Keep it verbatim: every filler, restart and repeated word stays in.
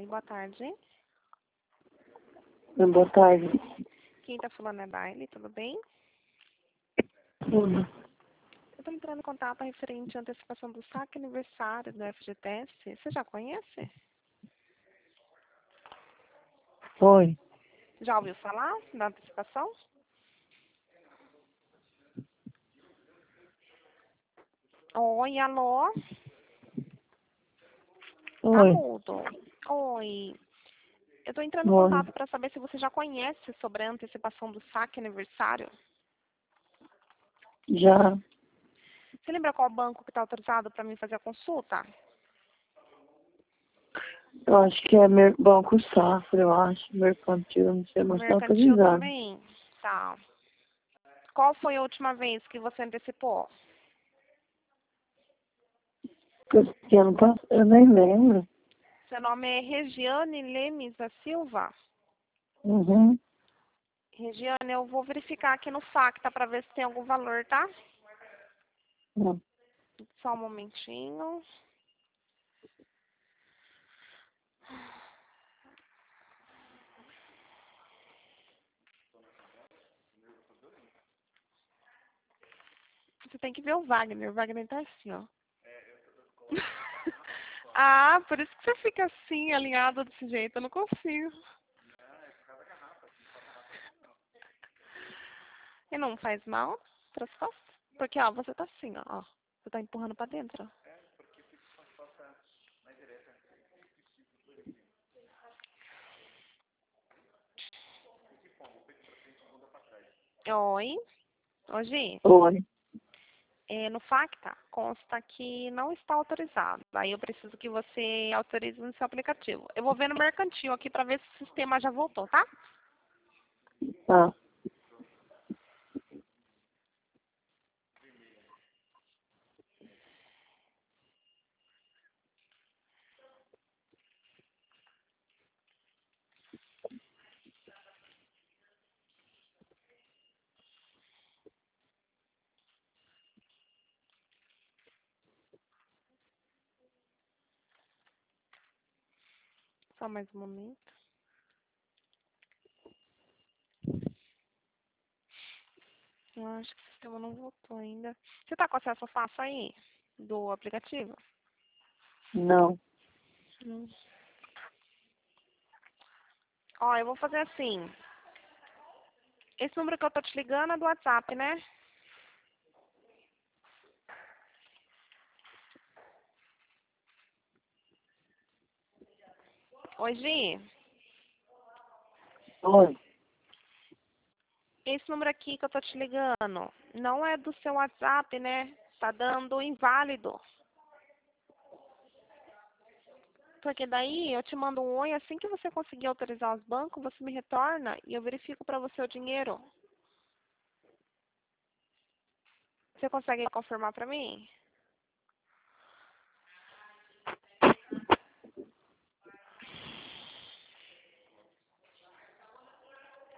boa tarde. Boa tarde. Quem tá falando é Daile, tudo bem? Tudo. Eu tô entrando em contato referente à antecipação do saque aniversário do F G T S. Você já conhece? Foi. Já ouviu falar da antecipação? Oi, alô? Tá Oi. mudo. Oi. Eu tô entrando em Oi. contato para saber se você já conhece sobre a antecipação do saque aniversário. Já. Você lembra qual banco que está autorizado para mim fazer a consulta? Eu acho que é Mer- Banco Safra, eu acho. Mercantil, não sei, mas tá Mercantil autorizado. também? Tá. Qual foi a última vez que você antecipou? Porque ano passado, eu nem lembro. Seu nome é Regiane Lemes da Silva? Uhum. Regiane, eu vou verificar aqui no Facta para ver se tem algum valor, tá? Hum. Só um momentinho. Você tem que ver o Wagner. O Wagner tá assim, ó. Ah, por isso que você fica assim, alinhado desse jeito. Eu não consigo. E não faz mal para as costas? Porque, ó, você tá assim, ó. ó. Você tá empurrando para dentro, ó. Oi. Hoje, Oi. é, no Facta, consta que não está autorizado. Aí eu preciso que você autorize no seu aplicativo. Eu vou ver no mercantil aqui para ver se o sistema já voltou, tá? Tá. Só mais um momento. Eu acho que o sistema não voltou ainda. Você tá com acesso fácil aí? Do aplicativo? Não. Hum. Ó, eu vou fazer assim. Esse número que eu tô te ligando é do WhatsApp, né? Oi, Gi. Oi. Esse número aqui que eu tô te ligando não é do seu WhatsApp, né? Tá dando inválido. Porque daí eu te mando um oi, assim que você conseguir autorizar os bancos, você me retorna e eu verifico para você o dinheiro. Você consegue confirmar para mim?